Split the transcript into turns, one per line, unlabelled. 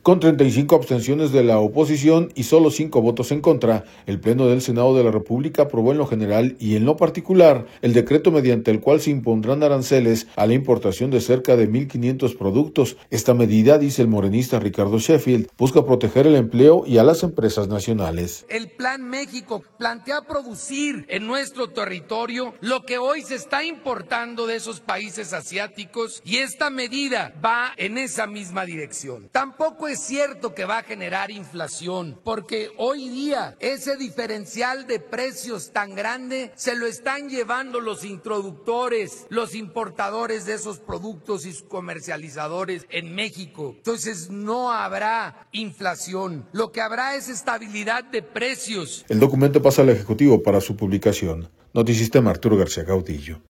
Con 35 abstenciones de la oposición y solo 5 votos en contra, el Pleno del Senado de la República aprobó en lo general y en lo particular el decreto mediante el cual se impondrán aranceles a la importación de cerca de 1,500 productos. Esta medida, dice el morenista Ricardo Sheffield, busca proteger el empleo y a las empresas nacionales.
El Plan México plantea producir en nuestro territorio lo que hoy se está importando de esos países asiáticos y esta medida va en esa misma dirección. Tampoco es cierto que va a generar inflación, porque hoy día ese diferencial de precios tan grande se lo están llevando los introductores, los importadores de esos productos y sus comercializadores en México. Entonces no habrá inflación, lo que habrá es estabilidad de precios.
El documento pasa al Ejecutivo para su publicación. Notisistema, Arturo García Caudillo.